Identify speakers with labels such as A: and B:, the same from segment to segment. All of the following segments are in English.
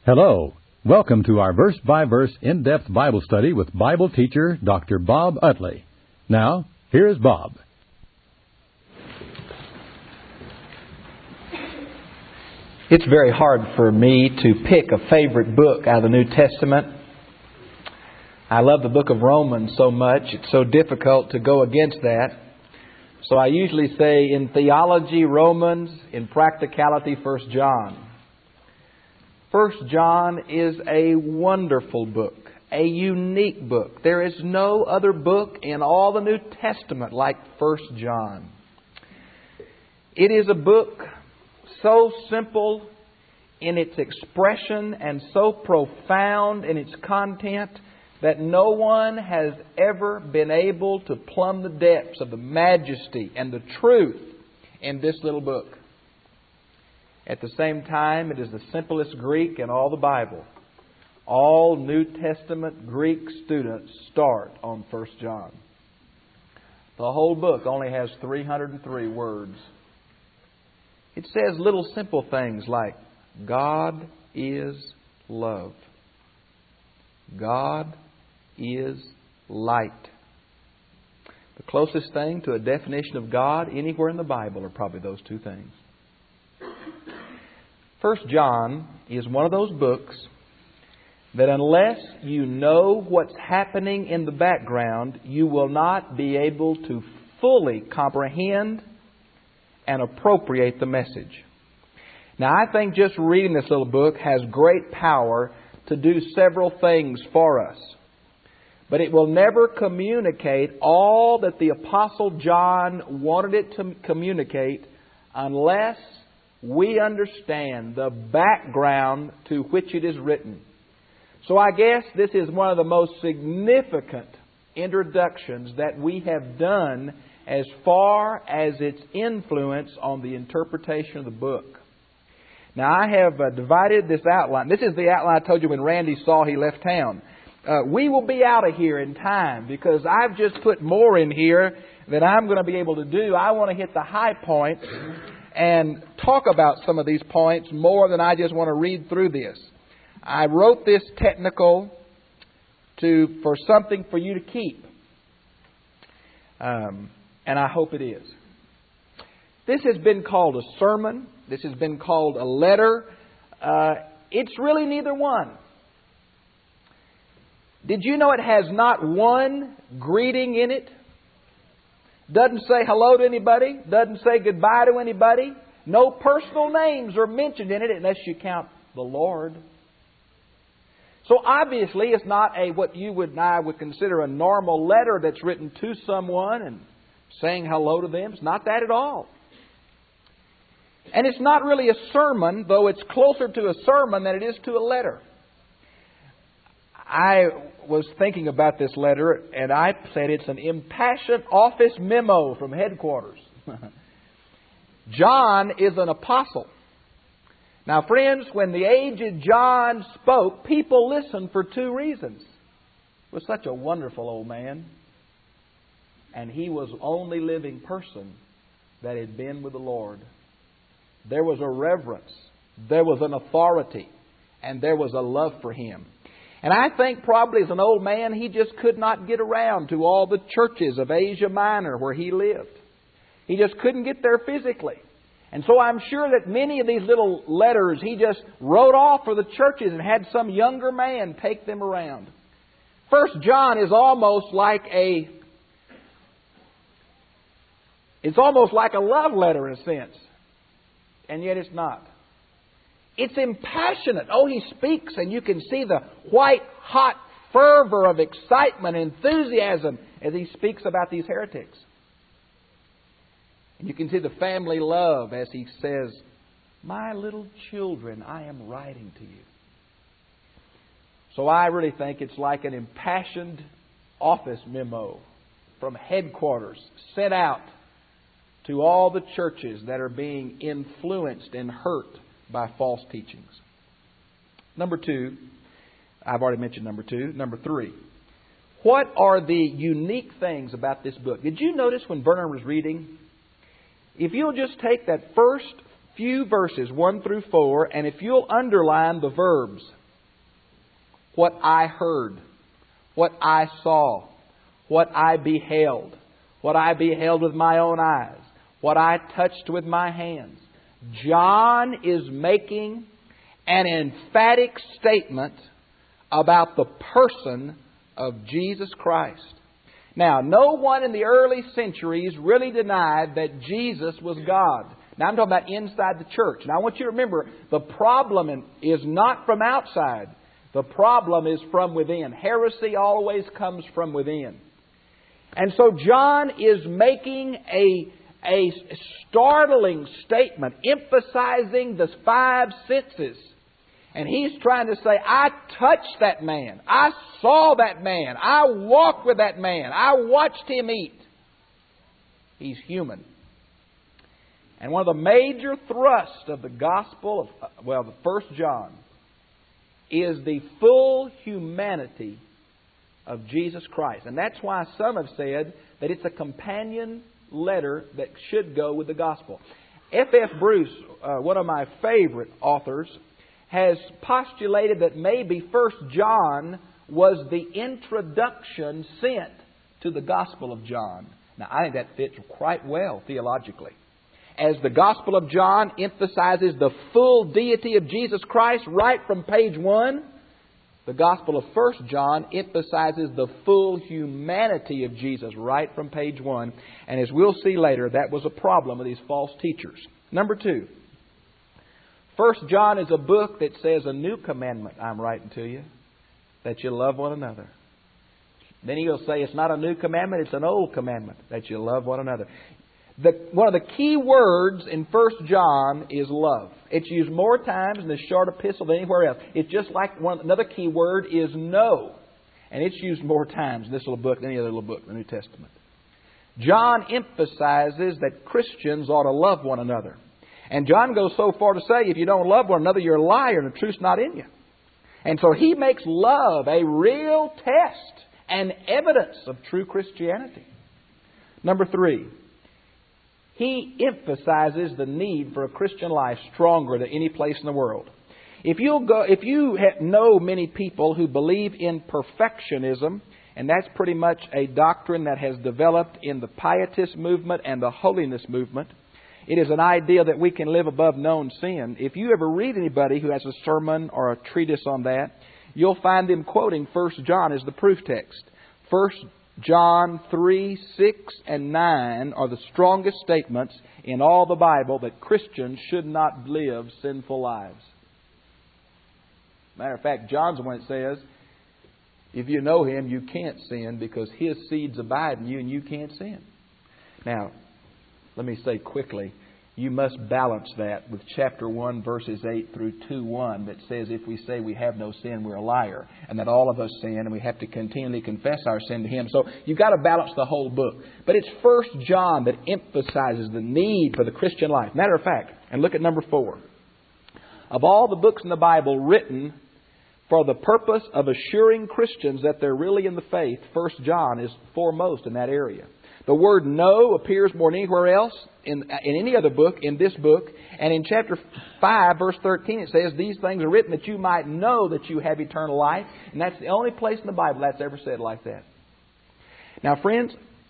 A: Hello. Welcome to our verse-by-verse in-depth Bible study with Bible teacher Dr. Bob Utley. Now, here's Bob.
B: It's very hard for me to pick a favorite book out of the New Testament. I love the book of Romans so much, it's so difficult to go against that. So I usually say in theology, Romans, in practicality, 1 John. 1 John is a wonderful book, a unique book. There is no other book in all the New Testament like 1 John. It is a book so simple in its expression and so profound in its content that no one has ever been able to plumb the depths of the majesty and the truth in this little book. At the same time, it is the simplest Greek in all the Bible. All New Testament Greek students start on 1 John. The whole book only has 303 words. It says little simple things like, God is love. God is light. The closest thing to a definition of God anywhere in the Bible are probably those two things. 1 John is one of those books that unless you know what's happening in the background, you will not be able to fully comprehend and appropriate the message. Now, I think just reading this little book has great power to do several things for us. But it will never communicate all that the Apostle John wanted it to communicate unless we understand the background to which it is written. So I guess this is one of the most significant introductions that we have done as far as its influence on the interpretation of the book. Now I have divided this outline. This is the outline I told you when Randy saw he left town. We will be out of here in time because I've just put more in here than I'm going to be able to do. I want to hit the high points and talk about some of these points more than I just want to read through this. I wrote this technical for something for you to keep. And I hope it is. This has been called a sermon. This has been called a letter. It's really neither one. Did you know it has not one greeting in it? Doesn't say hello to anybody. Doesn't say goodbye to anybody. No personal names are mentioned in it unless you count the Lord. So obviously it's not what you and I would consider a normal letter that's written to someone and saying hello to them. It's not that at all. And it's not really a sermon, though it's closer to a sermon than it is to a letter. I was thinking about this letter, and I said it's an impassioned office memo from headquarters. John is an apostle. Now, friends, when the aged John spoke, people listened for two reasons. He was such a wonderful old man, and he was the only living person that had been with the Lord. There was a reverence, there was an authority, and there was a love for Him. And I think probably as an old man, he just could not get around to all the churches of Asia Minor where he lived. He just couldn't get there physically. And so I'm sure that many of these little letters he just wrote off for the churches and had some younger man take them around. 1 John is almost like a love letter in a sense. And yet it's not. It's impassionate. Oh, he speaks and you can see the white hot fervor of excitement and enthusiasm as he speaks about these heretics. And you can see the family love as he says, "My little children, I am writing to you." So I really think it's like an impassioned office memo from headquarters sent out to all the churches that are being influenced and hurt by false teachings. Number two, I've already mentioned number two. Number three, what are the unique things about this book? Did you notice when Vernon was reading, if you'll just take that first few verses, 1 through 4, and if you'll underline the verbs, what I heard, what I saw, what I beheld with my own eyes, what I touched with my hands. John is making an emphatic statement about the person of Jesus Christ. Now, no one in the early centuries really denied that Jesus was God. Now, I'm talking about inside the church. Now, I want you to remember, the problem is not from outside. The problem is from within. Heresy always comes from within. And so John is making a startling statement, emphasizing the five senses. And he's trying to say, I touched that man. I saw that man. I walked with that man. I watched him eat. He's human. And one of the major thrusts of the Gospel of, the 1 John, is the full humanity of Jesus Christ. And that's why some have said that it's a companion letter that should go with the Gospel. F.F. Bruce, one of my favorite authors, has postulated that maybe 1 John was the introduction sent to the Gospel of John. Now, I think that fits quite well theologically. As the Gospel of John emphasizes the full deity of Jesus Christ right from page 1, the Gospel of 1 John emphasizes the full humanity of Jesus right from page 1. And as we'll see later, that was a problem with these false teachers. Number 2, 1 John is a book that says a new commandment I'm writing to you, that you love one another. Then he'll say it's not a new commandment, it's an old commandment, that you love one another. One of the key words in 1 John is love. It's used more times in this short epistle than anywhere else. It's just like another key word is know. And it's used more times in this little book than any other little book in the New Testament. John emphasizes that Christians ought to love one another. And John goes so far to say, if you don't love one another, you're a liar and the truth's not in you. And so he makes love a real test and evidence of true Christianity. Number 3, he emphasizes the need for a Christian life stronger than any place in the world. If you know many people who believe in perfectionism, and that's pretty much a doctrine that has developed in the Pietist movement and the holiness movement. It is an idea that we can live above known sin. If you ever read anybody who has a sermon or a treatise on that, you'll find them quoting 1 John as the proof text. 1 John 3, 6, and 9 are the strongest statements in all the Bible that Christians should not live sinful lives. Matter of fact, John's the one that says, if you know Him, you can't sin because His seeds abide in you and you can't sin. Now, let me say quickly, you must balance that with chapter 1, verses 8 through 2:1 that says if we say we have no sin, we're a liar. And that all of us sin and we have to continually confess our sin to Him. So you've got to balance the whole book. But it's 1 John that emphasizes the need for the Christian life. Matter of fact, and look at number 4. Of all the books in the Bible written for the purpose of assuring Christians that they're really in the faith, 1 John is foremost in that area. The word know appears more than anywhere else in any other book, in this book. And in chapter 5, verse 13, it says, these things are written that you might know that you have eternal life. And that's the only place in the Bible that's ever said like that. Now, friends,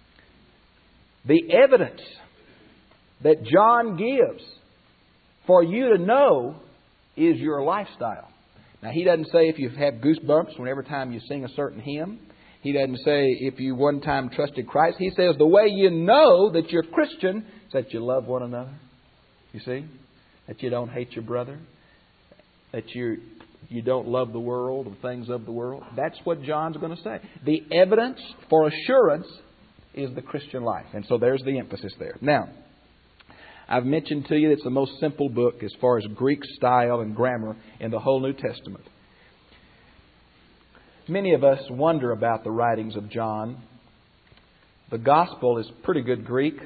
B: the evidence that John gives for you to know is your lifestyle. Now, he doesn't say if you have goosebumps whenever time you sing a certain hymn. He doesn't say if you one time trusted Christ. He says the way you know that you're Christian is that you love one another. You see? That you don't hate your brother. That you don't love the world or things of the world. That's what John's going to say. The evidence for assurance is the Christian life. And so there's the emphasis there. Now, I've mentioned to you it's the most simple book as far as Greek style and grammar in the whole New Testament. Many of us wonder about the writings of John. The Gospel is pretty good Greek.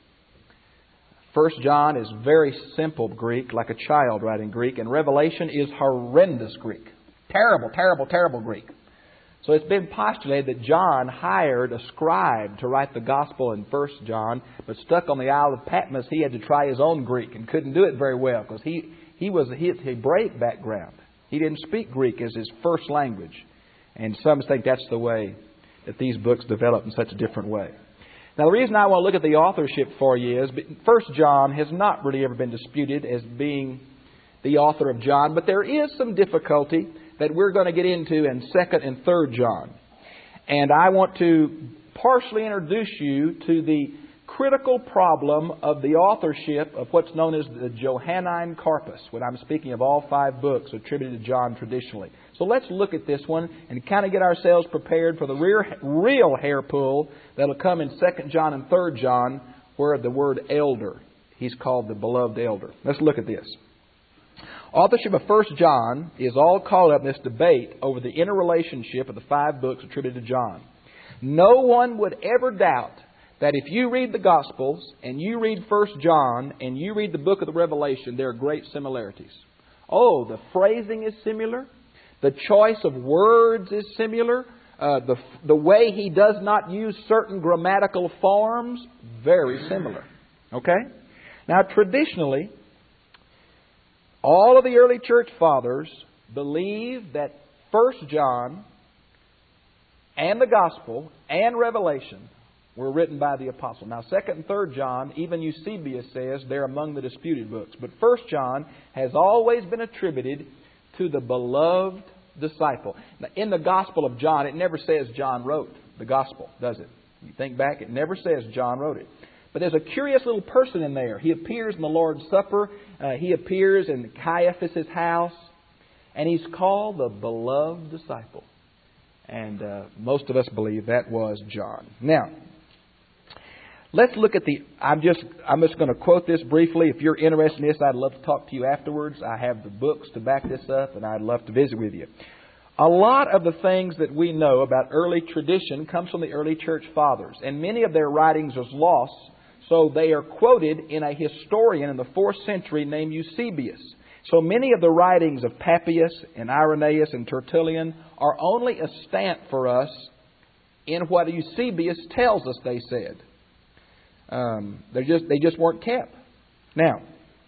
B: 1 John is very simple Greek, like a child writing Greek. And Revelation is horrendous Greek. Terrible, terrible, terrible Greek. So it's been postulated that John hired a scribe to write the Gospel in 1 John, but stuck on the Isle of Patmos, he had to try his own Greek and couldn't do it very well because he was a Hebraic background. He didn't speak Greek as his first language. And some think that's the way that these books develop in such a different way. Now, the reason I want to look at the authorship for you is 1 John has not really ever been disputed as being the author of John, but there is some difficulty that we're going to get into in 2nd and 3rd John. And I want to partially introduce you to the critical problem of the authorship of what's known as the Johannine Corpus, when I'm speaking of all 5 books attributed to John traditionally. So let's look at this one and kind of get ourselves prepared for the real hair pull that'll come in 2nd John and 3rd John, where the word elder, he's called the beloved elder. Let's look at this. Authorship of 1 John is all caught up in this debate over the interrelationship of the 5 books attributed to John. No one would ever doubt that if you read the Gospels and you read 1 John and you read the book of the Revelation, there are great similarities. Oh, the phrasing is similar. The choice of words is similar. The way he does not use certain grammatical forms, very similar. Okay? Now, traditionally, all of the early church fathers believe that 1 John and the Gospel and Revelation were written by the apostle. Now, 2nd and 3rd John, even Eusebius says they're among the disputed books. But 1 John has always been attributed to the beloved disciple. Now, in the Gospel of John, it never says John wrote the Gospel, does it? You think back, it never says John wrote it. But there's a curious little person in there. He appears in the Lord's Supper. He appears in Caiaphas' house. And he's called the beloved disciple. And most of us believe that was John. Now, let's look at I'm just going to quote this briefly. If you're interested in this, I'd love to talk to you afterwards. I have the books to back this up, and I'd love to visit with you. A lot of the things that we know about early tradition comes from the early church fathers, and many of their writings are lost, so they are quoted in a historian in the 4th century named Eusebius. So many of the writings of Papias and Irenaeus and Tertullian are only a stamp for us in what Eusebius tells us they said. They just weren't kept. Now,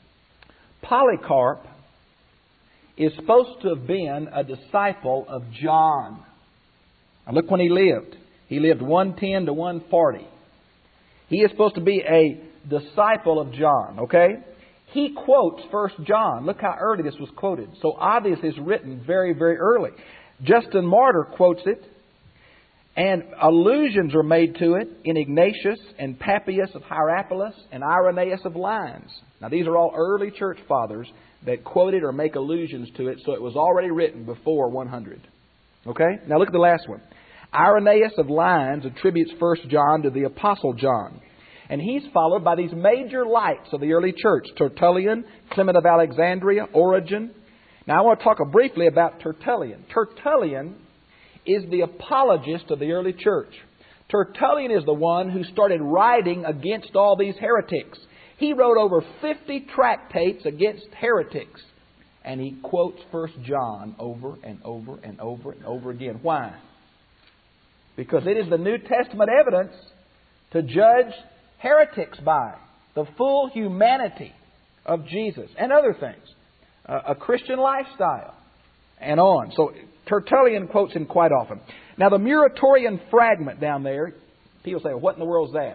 B: Polycarp is supposed to have been a disciple of John. Now look when he lived. He lived 110 to 140. He is supposed to be a disciple of John, okay? He quotes 1 John. Look how early this was quoted. So obviously it's written very, very early. Justin Martyr quotes it. And allusions are made to it in Ignatius and Papias of Hierapolis and Irenaeus of Lyons. Now these are all early church fathers that quote it or make allusions to it, so it was already written before 100. Okay? Now look at the last one. Irenaeus of Lyons attributes 1 John to the Apostle John. And he's followed by these major lights of the early church. Tertullian, Clement of Alexandria, Origen. Now I want to talk briefly about Tertullian. Tertullian is the apologist of the early church. Tertullian is the one who started writing against all these heretics. He wrote over 50 tractates against heretics. And he quotes 1 John over and over and over and over again. Why? Because it is the New Testament evidence to judge heretics by. The full humanity of Jesus and other things. A Christian lifestyle. And on. So Tertullian quotes him quite often. Now the Muratorian fragment down there, people say, what in the world is that?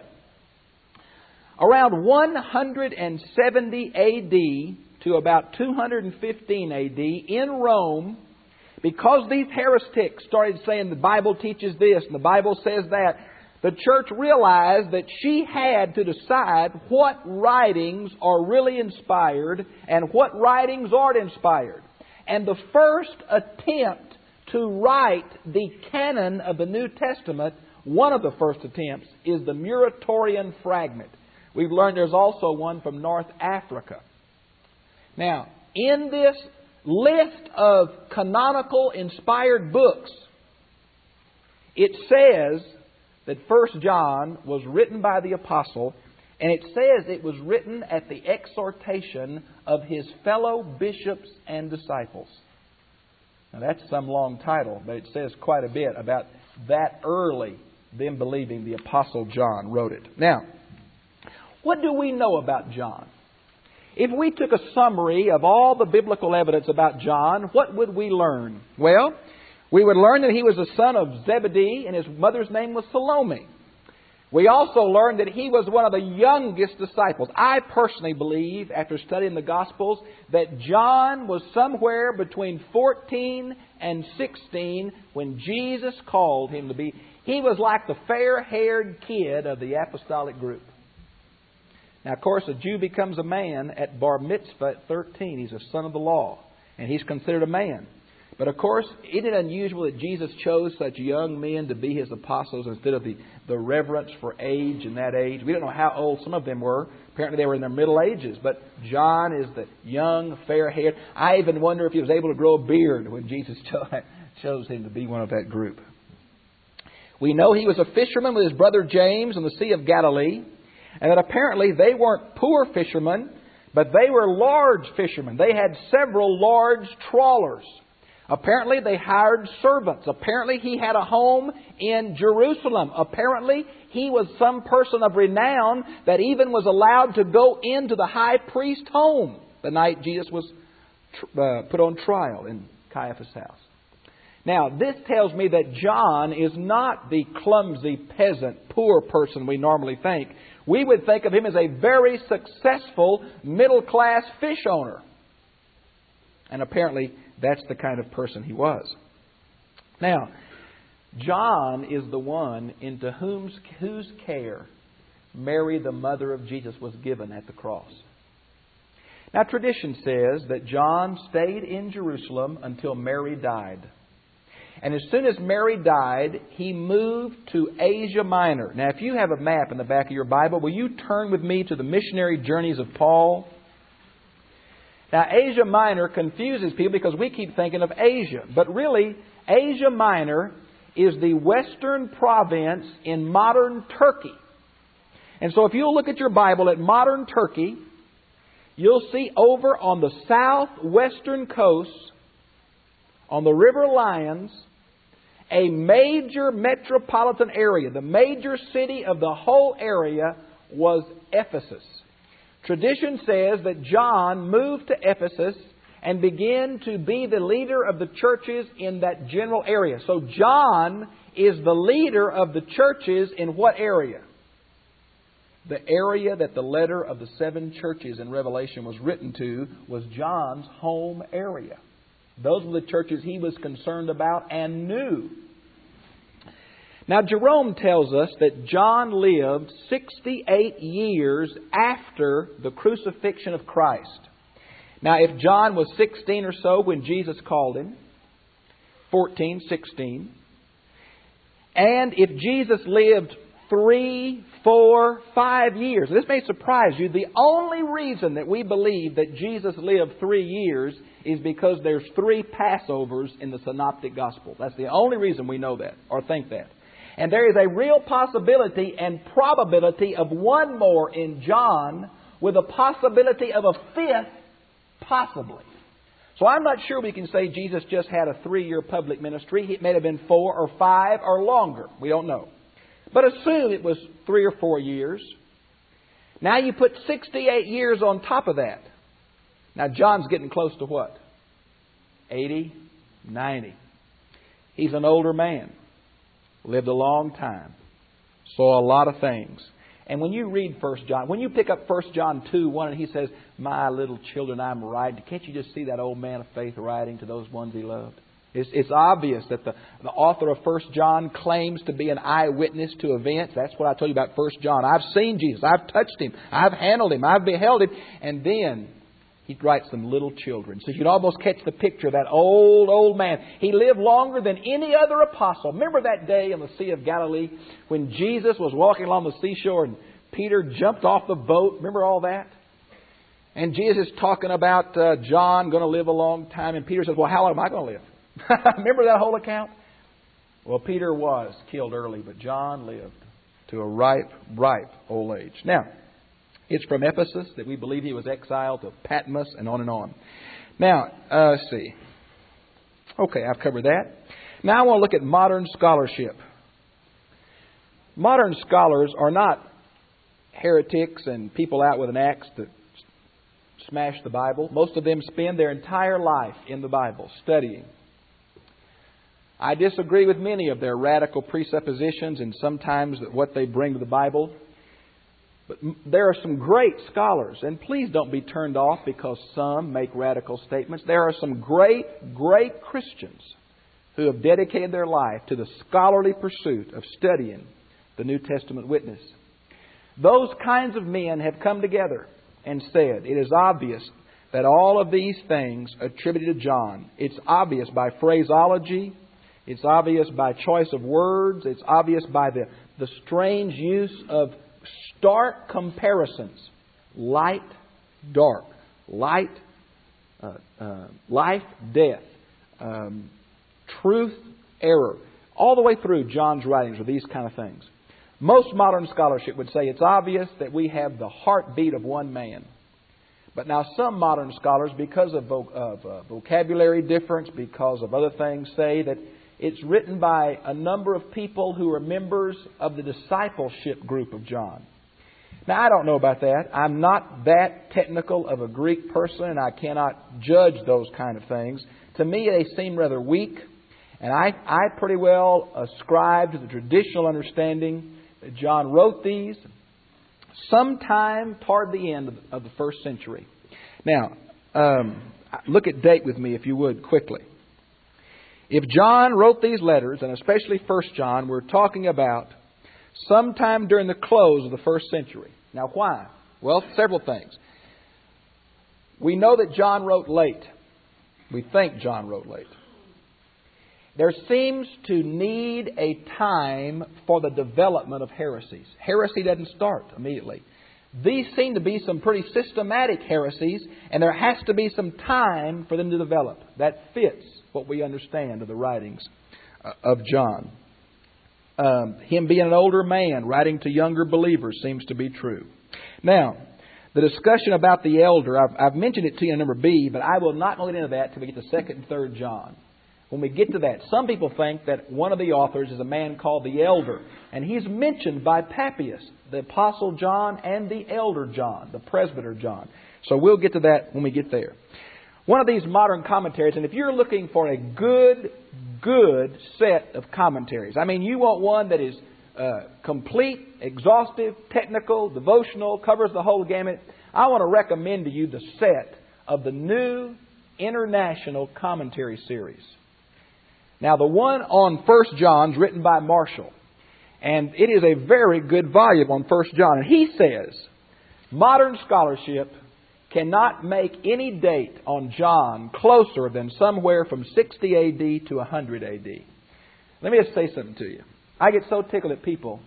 B: Around 170 AD to about 215 AD in Rome, because these heretics started saying the Bible teaches this and the Bible says that, the church realized that she had to decide what writings are really inspired and what writings aren't inspired. And the first attempt to write the canon of the New Testament, one of the first attempts, is the Muratorian fragment. We've learned there's also one from North Africa. Now, in this list of canonical inspired books, it says that 1 John was written by the apostle, and it says it was written at the exhortation of his fellow bishops and disciples. Now that's some long title, but it says quite a bit about that early, them believing the Apostle John wrote it. Now, what do we know about John? If we took a summary of all the biblical evidence about John, what would we learn? Well, we would learn that he was the son of Zebedee and his mother's name was Salome. We also learned that he was one of the youngest disciples. I personally believe, after studying the Gospels, that John was somewhere between 14 and 16 when Jesus called him to be. He was like the fair-haired kid of the apostolic group. Now, of course, a Jew becomes a man at bar mitzvah at 13. He's a son of the law, and he's considered a man. But, of course, isn't it unusual that Jesus chose such young men to be His apostles instead of the reverence for age in that age? We don't know how old some of them were. Apparently they were in their middle ages. But John is the young, fair-haired. I even wonder if he was able to grow a beard when Jesus chose him to be one of that group. We know he was a fisherman with his brother James on the Sea of Galilee. And that apparently they weren't poor fishermen, but they were large fishermen. They had several large trawlers. Apparently they hired servants. Apparently he had a home in Jerusalem. Apparently he was some person of renown that even was allowed to go into the high priest's home the night Jesus was put on trial in Caiaphas' house. Now, this tells me that John is not the clumsy peasant, poor person we normally think. We would think of him as a very successful middle-class fish owner. And apparently that's the kind of person he was. Now, John is the one into whose care Mary, the mother of Jesus, was given at the cross. Now, tradition says that John stayed in Jerusalem until Mary died. And as soon as Mary died, he moved to Asia Minor. Now, if you have a map in the back of your Bible, will you turn with me to the missionary journeys of Paul? Now, Asia Minor confuses people because we keep thinking of Asia. But really, Asia Minor is the western province in modern Turkey. And so if you'll look at your Bible at modern Turkey, you'll see over on the southwestern coast, on the River Lyons, a major metropolitan area. The major city of the whole area was Ephesus. Tradition says that John moved to Ephesus and began to be the leader of the churches in that general area. So John is the leader of the churches in what area? The area that the letter of the 7 churches in Revelation was written to was John's home area. Those were the churches he was concerned about and knew. Now, Jerome tells us that John lived 68 years after the crucifixion of Christ. Now, if John was 16 or so when Jesus called him, 14, 16, and if Jesus lived 3, 4, 5 years, this may surprise you, the only reason that we believe that Jesus lived 3 years is because there's 3 Passovers in the Synoptic Gospel. That's the only reason we know that or think that. And there is a real possibility and probability of one more in John with a possibility of a 5th possibly. So I'm not sure we can say Jesus just had a 3-year public ministry. It may have been 4 or 5 or longer. We don't know. But assume it was 3 or 4 years. Now you put 68 years on top of that. Now John's getting close to what? 80, 90. He's an older man. Lived a long time. Saw a lot of things. And when you read 1 John, when you pick up 1 John 2:1 and he says, "My little children, I'm writing," can't you just see that old man of faith writing to those ones he loved? It's obvious that the author of 1 John claims to be an eyewitness to events. That's what I told you about 1 John. I've seen Jesus. I've touched Him. I've handled Him. I've beheld Him. And then he writes them little children. So you can almost catch the picture of that old man. He lived longer than any other apostle. Remember that day on the Sea of Galilee when Jesus was walking along the seashore and Peter jumped off the boat? Remember all that? And Jesus is talking about John going to live a long time. And Peter says, "Well, how long am I going to live?" Remember that whole account? Well, Peter was killed early, but John lived to a ripe old age. Now, it's from Ephesus that we believe he was exiled to Patmos and on and on. Now, let's see. Okay, I've covered that. Now I want to look at modern scholarship. Modern scholars are not heretics and people out with an axe to smash the Bible. Most of them spend their entire life in the Bible, studying. I disagree with many of their radical presuppositions and sometimes what they bring to the Bible. But there are some great scholars, and please don't be turned off because some make radical statements. There are some great, great Christians who have dedicated their life to the scholarly pursuit of studying the New Testament witness. Those kinds of men have come together and said, it is obvious that all of these things attributed to John, it's obvious by phraseology, it's obvious by choice of words, it's obvious by the strange use of stark comparisons. Light, dark. Light, life, death. Truth, error. All the way through John's writings are these kind of things. Most modern scholarship would say it's obvious that we have the heartbeat of one man. But now some modern scholars, because of vocabulary difference, because of other things, say that it's written by a number of people who are members of the discipleship group of John. Now, I don't know about that. I'm not that technical of a Greek person, and I cannot judge those kind of things. To me, they seem rather weak, and I pretty well ascribe to the traditional understanding that John wrote these sometime toward the end of the first century. Now, look at date with me, if you would, quickly. If John wrote these letters, and especially 1 John, we're talking about sometime during the close of the first century. Now, why? Well, several things. We know that John wrote late. We think John wrote late. There seems to need a time for the development of heresies. Heresy doesn't start immediately. These seem to be some pretty systematic heresies, and there has to be some time for them to develop. That fits what we understand of the writings of John. Him being an older man, writing to younger believers seems to be true. Now, the discussion about the elder, I've mentioned it to you in number B, but I will not go into that until we get to 2nd and 3rd John. When we get to that, some people think that one of the authors is a man called the elder. And he's mentioned by Papias, the Apostle John, and the elder John, the presbyter John. So we'll get to that when we get there. One of these modern commentaries, and if you're looking for a good set of commentaries, I mean, you want one that is complete, exhaustive, technical, devotional, covers the whole gamut, I want to recommend to you the set of the New International Commentary Series. Now, the one on 1 John is written by Marshall. And it is a very good volume on 1 John. And he says, modern scholarship cannot make any date on John closer than somewhere from 60 A.D. to 100 A.D. Let me just say something to you. I get so tickled at people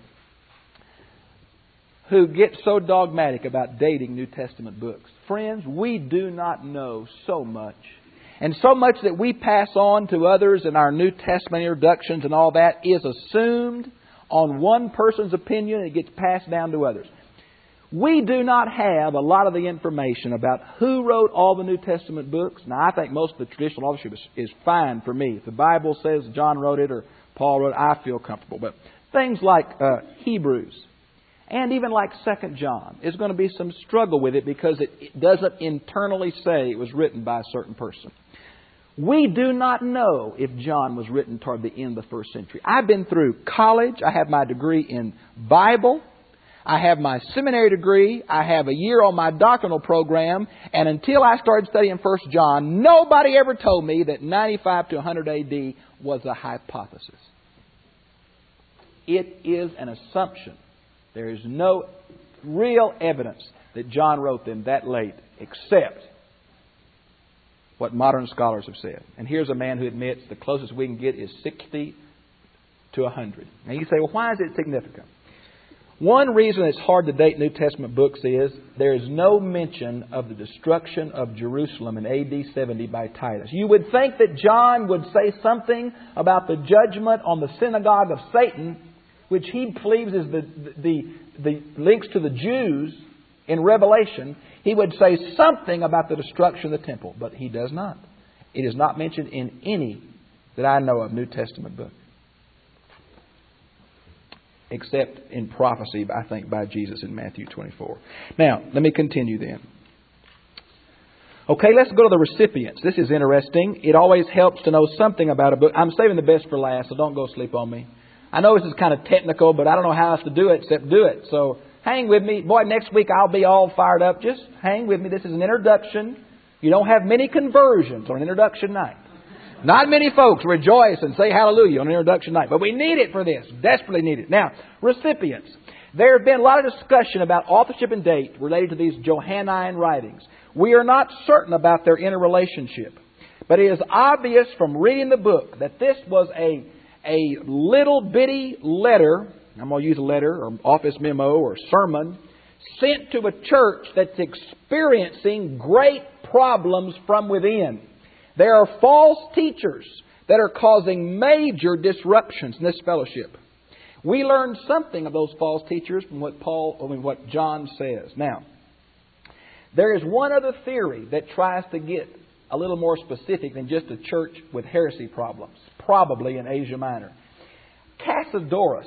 B: who get so dogmatic about dating New Testament books. Friends, we do not know so much. And so much that we pass on to others in our New Testament introductions and all that is assumed on one person's opinion and it gets passed down to others. We do not have a lot of the information about who wrote all the New Testament books. Now, I think most of the traditional authorship is fine for me. If the Bible says John wrote it or Paul wrote it, I feel comfortable. But things like Hebrews and even like 2 John, there's going to be some struggle with it because it doesn't internally say it was written by a certain person. We do not know if John was written toward the end of the first century. I've been through college. I have my degree in Bible. I have my seminary degree. I have a year on my doctrinal program. And until I started studying 1 John, nobody ever told me that 95 to 100 A.D. was a hypothesis. It is an assumption. There is no real evidence that John wrote them that late, except what modern scholars have said. And here's a man who admits the closest we can get is 60 to 100. And you say, well, why is it significant? One reason it's hard to date New Testament books is there is no mention of the destruction of Jerusalem in A.D. 70 by Titus. You would think that John would say something about the judgment on the synagogue of Satan, which he believes is the links to the Jews in Revelation. He would say something about the destruction of the temple, but he does not. It is not mentioned in any that I know of, New Testament book. Except in prophecy, I think, by Jesus in Matthew 24. Now, let me continue then. Okay, let's go to the recipients. This is interesting. It always helps to know something about a book. I'm saving the best for last, so don't go sleep on me. I know this is kind of technical, but I don't know how else to do it except do it. So hang with me. Boy, next week I'll be all fired up. Just hang with me. This is an introduction. You don't have many conversions on an introduction night. Not many folks rejoice and say hallelujah on an introduction night. But we need it for this. Desperately need it. Now, recipients. There have been a lot of discussion about authorship and date related to these Johannine writings. We are not certain about their interrelationship. But it is obvious from reading the book that this was a little bitty letter, I'm going to use a letter or office memo or sermon, sent to a church that's experiencing great problems from within. There are false teachers that are causing major disruptions in this fellowship. We learned something of those false teachers from what John says. Now, there is one other theory that tries to get a little more specific than just a church with heresy problems, probably in Asia Minor. Cassiodorus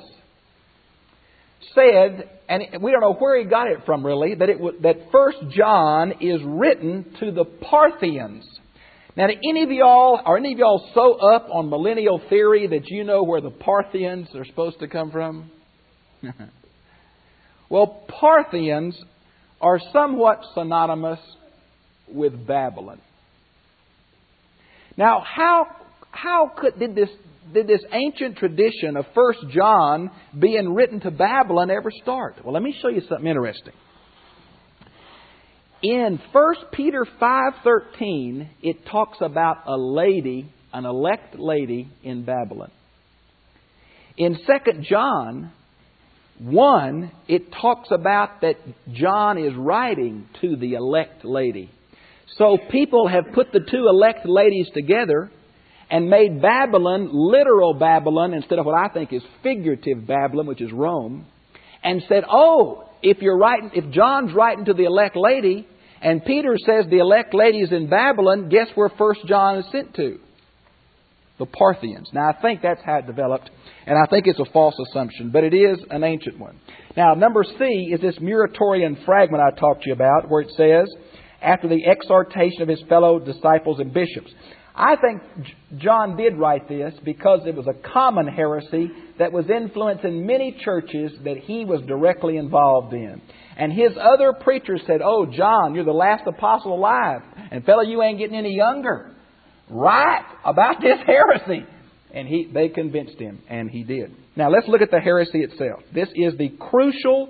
B: said, and we don't know where he got it from really, that 1 John is written to the Parthians. Now, are any of y'all so up on millennial theory that you know where the Parthians are supposed to come from? Well, Parthians are somewhat synonymous with Babylon. Now, did this ancient tradition of 1 John being written to Babylon ever start? Well, let me show you something interesting. In 1 Peter 5:13, it talks about a lady, an elect lady in Babylon. In 2 John 1, it talks about that John is writing to the elect lady. So people have put the two elect ladies together and made Babylon literal Babylon instead of what I think is figurative Babylon, which is Rome, and said, oh, if John's writing to the elect lady and Peter says the elect lady is in Babylon, guess where 1 John is sent to? The Parthians. Now, I think that's how it developed, and I think it's a false assumption, but it is an ancient one. Now, number C is this Muratorian fragment I talked to you about, where it says, after the exhortation of his fellow disciples and bishops. I think John did write this because it was a common heresy that was influencing many churches that he was directly involved in. And his other preachers said, oh, John, you're the last apostle alive. And fellow, you ain't getting any younger. Write about this heresy. And they convinced him, and he did. Now, let's look at the heresy itself. This is the crucial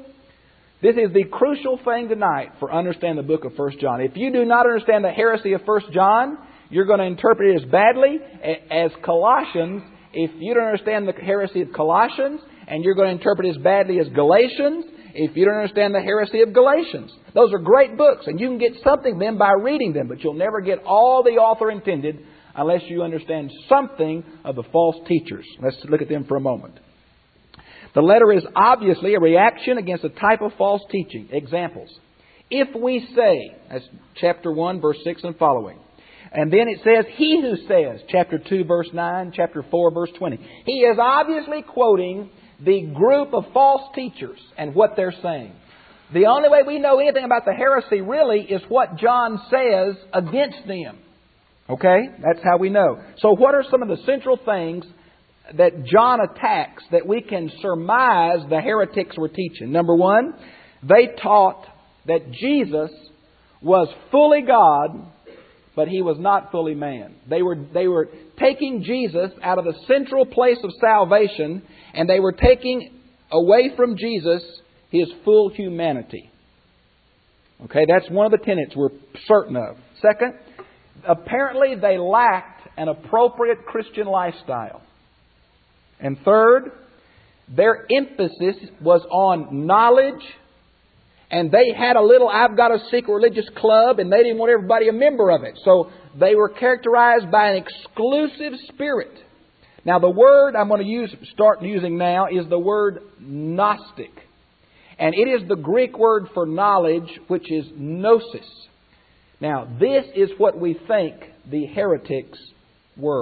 B: thing tonight for understanding the book of 1 John. If you do not understand the heresy of 1 John, you're going to interpret it as badly as Colossians. If you don't understand the heresy of Colossians, and you're going to interpret it as badly as Galatians, if you don't understand the heresy of Galatians. Those are great books, and you can get something from them by reading them, but you'll never get all the author intended unless you understand something of the false teachers. Let's look at them for a moment. The letter is obviously a reaction against a type of false teaching. Examples. If we say, that's chapter 1, verse 6 and following. And then it says, he who says, chapter 2, verse 9, chapter 4, verse 20. He is obviously quoting the group of false teachers and what they're saying. The only way we know anything about the heresy really is what John says against them. Okay? That's how we know. So what are some of the central things that John attacks that we can surmise the heretics were teaching? Number one, they taught that Jesus was fully God, but He was not fully man. They were taking Jesus out of the central place of salvation, and they were taking away from Jesus His full humanity. Okay, that's one of the tenets we're certain of. Second, apparently they lacked an appropriate Christian lifestyle. And third, their emphasis was on knowledge, and they had a little, I've got a secret religious club, and they didn't want everybody a member of it. So they were characterized by an exclusive spirit. Now the word I'm going to start using now is the word Gnostic. And it is the Greek word for knowledge, which is gnosis. Now this is what we think the heretics were.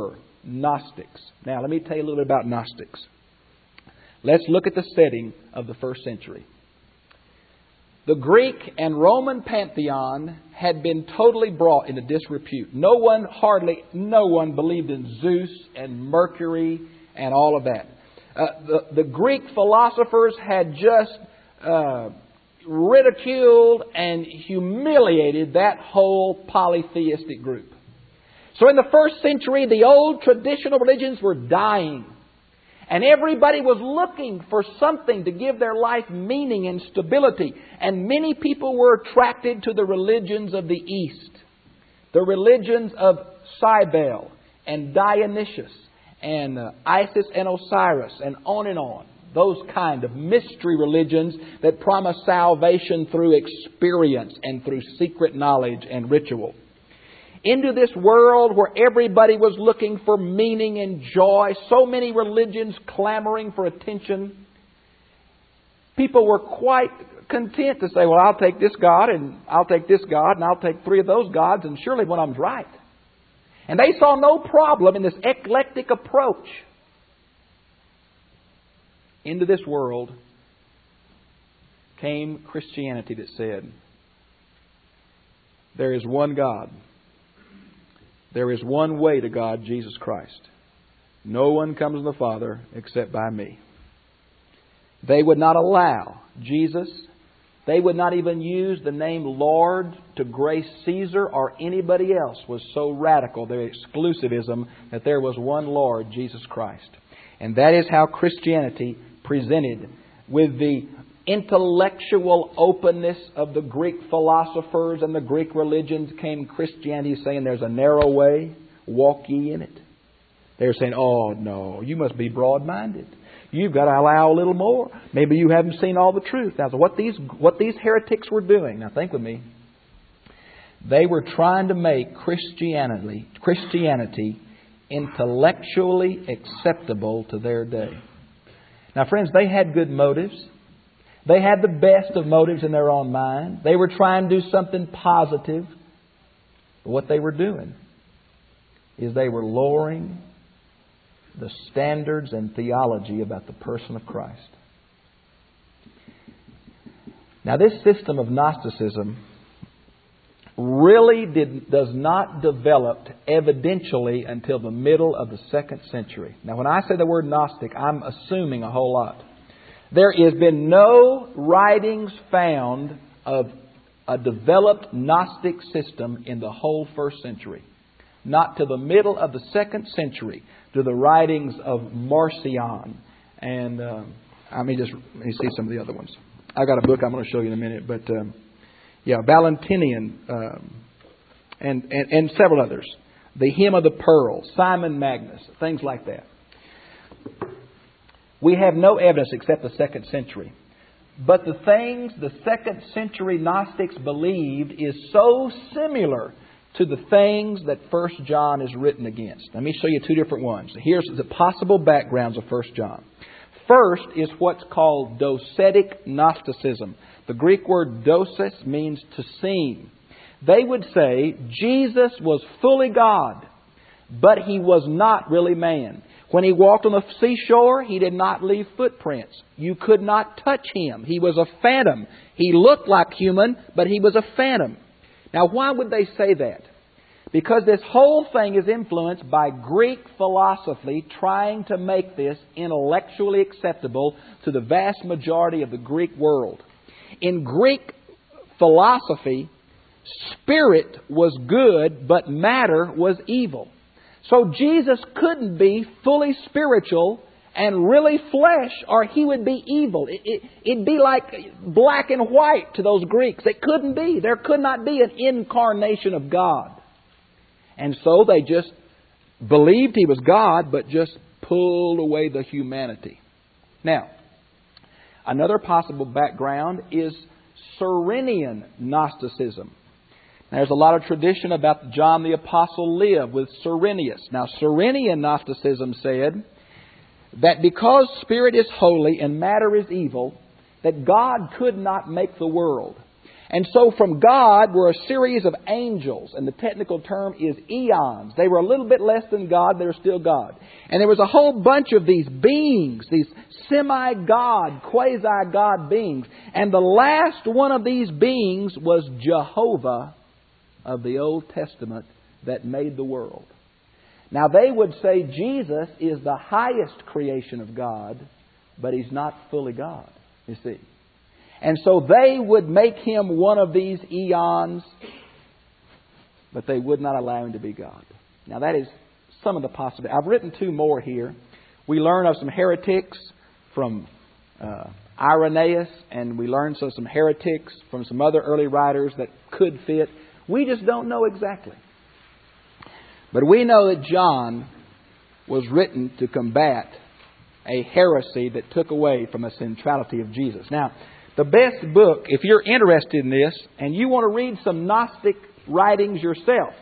B: Gnostics. Now, let me tell you a little bit about Gnostics. Let's look at the setting of the first century. The Greek and Roman pantheon had been totally brought into disrepute. Hardly no one believed in Zeus and Mercury and all of that. The Greek philosophers had just ridiculed and humiliated that whole polytheistic group. So in the first century, the old traditional religions were dying. And everybody was looking for something to give their life meaning and stability. And many people were attracted to the religions of the East. The religions of Cybele and Dionysius and Isis and Osiris and on. Those kind of mystery religions that promise salvation through experience and through secret knowledge and ritual. Into this world where everybody was looking for meaning and joy, so many religions clamoring for attention, people were quite content to say, well, I'll take this God and I'll take this God and I'll take 3 of those gods and surely one of them's right. And they saw no problem in this eclectic approach. Into this world came Christianity that said, there is one God. There is one way to God, Jesus Christ. No one comes to the Father except by me. They would not allow Jesus. They would not even use the name Lord to grace Caesar or anybody else. Was so radical, their exclusivism, that there was one Lord, Jesus Christ. And that is how Christianity presented with the intellectual openness of the Greek philosophers and the Greek religions came Christianity saying there's a narrow way, walk ye in it. They're saying, oh no, you must be broad-minded. You've got to allow a little more. Maybe you haven't seen all the truth. Now, so what these heretics were doing, now think with me, they were trying to make Christianity intellectually acceptable to their day. Now, friends, they had good motives. They had the best of motives in their own mind. They were trying to do something positive. But what they were doing is they were lowering the standards and theology about the person of Christ. Now, this system of Gnosticism really does not develop evidentially until the middle of the 2nd century. Now, when I say the word Gnostic, I'm assuming a whole lot. There has been no writings found of a developed Gnostic system in the whole 1st century. Not to the middle of the 2nd century to the writings of Marcion. And let me see some of the other ones. I've got a book I'm going to show you in a minute. But Valentinian and several others. The Hymn of the Pearl, Simon Magnus, things like that. We have no evidence except the 2nd century. But the things the 2nd century Gnostics believed is so similar to the things that 1 John is written against. Let me show you 2 different ones. Here's the possible backgrounds of 1 John. First is what's called docetic Gnosticism. The Greek word doses means to seem. They would say Jesus was fully God, but He was not really man. When He walked on the seashore, He did not leave footprints. You could not touch Him. He was a phantom. He looked like human, but He was a phantom. Now, why would they say that? Because this whole thing is influenced by Greek philosophy trying to make this intellectually acceptable to the vast majority of the Greek world. In Greek philosophy, spirit was good, but matter was evil. So Jesus couldn't be fully spiritual and really flesh, or He would be evil. It'd be like black and white to those Greeks. It couldn't be. There could not be an incarnation of God. And so they just believed He was God, but just pulled away the humanity. Now, another possible background is Cyrenian Gnosticism. There's a lot of tradition about John the Apostle lived with Cyrenius. Now, Cyrenian Gnosticism said that because spirit is holy and matter is evil, that God could not make the world. And so from God were a series of angels, and the technical term is eons. They were a little bit less than God, they were still God. And there was a whole bunch of these beings, these semi-God, quasi-God beings. And the last one of these beings was Jehovah of the Old Testament that made the world. Now they would say Jesus is the highest creation of God, but He's not fully God, you see. And so they would make Him one of these eons, but they would not allow Him to be God. Now that is some of the possibilities. I've written two more here. We learn of some heretics from Irenaeus, and we learn of some heretics from some other early writers that could fit. We just don't know exactly. But we know that John was written to combat a heresy that took away from the centrality of Jesus. Now, the best book, if you're interested in this and you want to read some Gnostic writings yourself,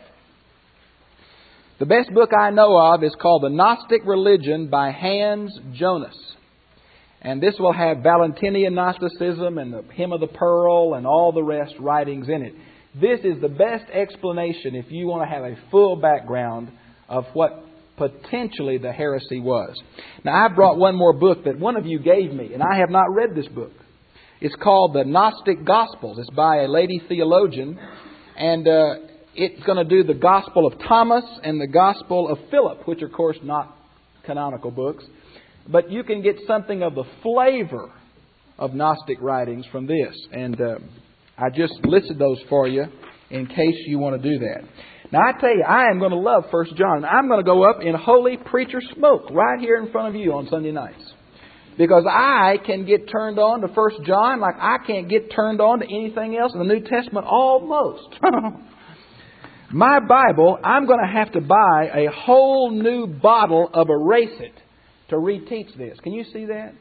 B: the best book I know of is called The Gnostic Religion by Hans Jonas. And this will have Valentinian Gnosticism and the Hymn of the Pearl and all the rest writings in it. This is the best explanation if you want to have a full background of what potentially the heresy was. Now, I brought one more book that one of you gave me, and I have not read this book. It's called The Gnostic Gospels. It's by a lady theologian, and it's going to do the Gospel of Thomas and the Gospel of Philip, which are, of course, not canonical books. But you can get something of the flavor of Gnostic writings from this. And I just listed those for you in case you want to do that. Now, I tell you, I am going to love 1 John. I'm going to go up in holy preacher smoke right here in front of you on Sunday nights. Because I can get turned on to 1 John like I can't get turned on to anything else in the New Testament almost. My Bible, I'm going to have to buy a whole new bottle of Erase-It to reteach this. Can you see that?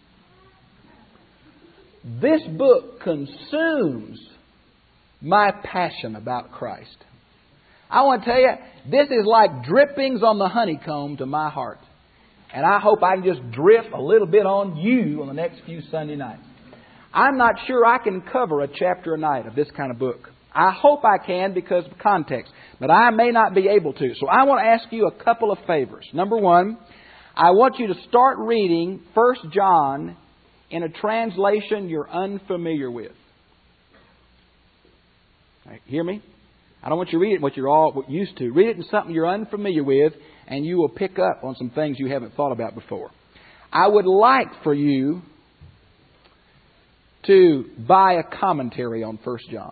B: This book consumes my passion about Christ. I want to tell you, this is like drippings on the honeycomb to my heart. And I hope I can just drip a little bit on you on the next few Sunday nights. I'm not sure I can cover a chapter a night of this kind of book. I hope I can because of context. But I may not be able to. So I want to ask you a couple of favors. Number one, I want you to start reading 1 John in a translation you're unfamiliar with. Right, hear me? I don't want you to read it in what you're all used to. Read it in something you're unfamiliar with, and you will pick up on some things you haven't thought about before. I would like for you to buy a commentary on 1 John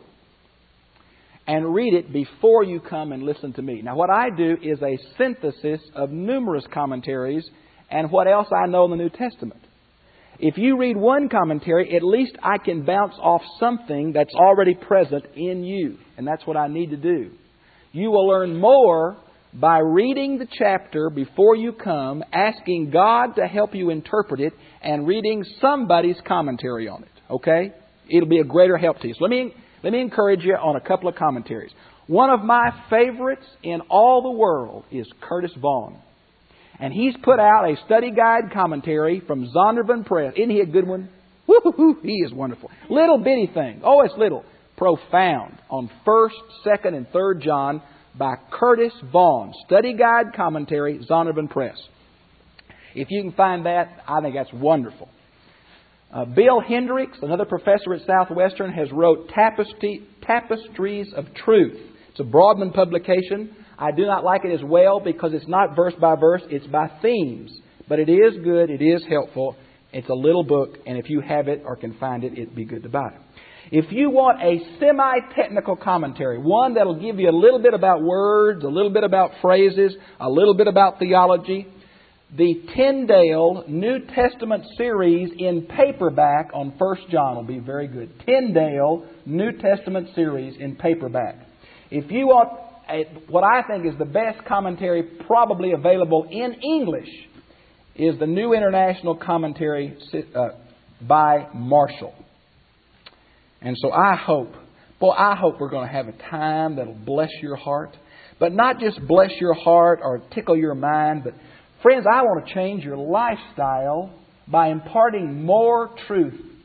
B: and read it before you come and listen to me. Now, what I do is a synthesis of numerous commentaries and what else I know in the New Testament. If you read one commentary, at least I can bounce off something that's already present in you. And that's what I need to do. You will learn more by reading the chapter before you come, asking God to help you interpret it, and reading somebody's commentary on it. Okay? It'll be a greater help to you. So let me encourage you on a couple of commentaries. One of my favorites in all the world is Curtis Vaughan. And he's put out a study guide commentary from Zondervan Press. Isn't he a good one? Woo-hoo-hoo, he is wonderful. Little bitty thing. Oh, it's little. Profound. On 1st, 2nd, and 3rd John by Curtis Vaughan. Study guide commentary, Zondervan Press. If you can find that, I think that's wonderful. Bill Hendricks, another professor at Southwestern, has wrote Tapestries of Truth. It's a Broadman publication. I do not like it as well because it's not verse by verse, it's by themes. But it is good, it is helpful. It's a little book, and if you have it or can find it, it'd be good to buy it. If you want a semi-technical commentary, one that'll give you a little bit about words, a little bit about phrases, a little bit about theology, the Tyndale New Testament series in paperback on 1 John will be very good. Tyndale New Testament series in paperback. If you want what I think is the best commentary probably available in English is the New International Commentary by Marshall. And so I hope we're going to have a time that'll bless your heart. But not just bless your heart or tickle your mind, but friends, I want to change your lifestyle by imparting more truth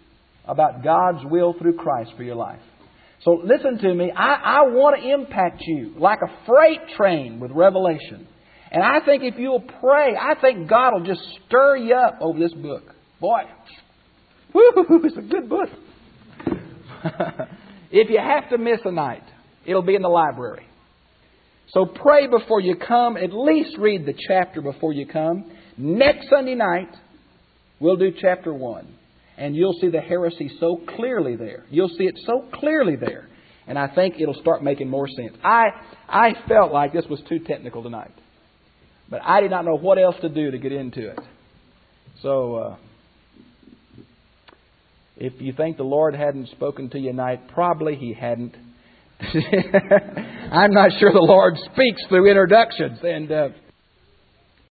B: about God's will through Christ for your life. So listen to me. I want to impact you like a freight train with revelation. And I think if you'll pray, I think God will just stir you up over this book. Boy, woo, it's a good book. If you have to miss a night, it'll be in the library. So pray before you come. At least read the chapter before you come. Next Sunday night, we'll do chapter 1. And you'll see the heresy so clearly there. You'll see it so clearly there. And I think it'll start making more sense. I felt like this was too technical tonight. But I did not know what else to do to get into it. So, if you think the Lord hadn't spoken to you tonight, probably He hadn't. I'm not sure the Lord speaks through introductions. And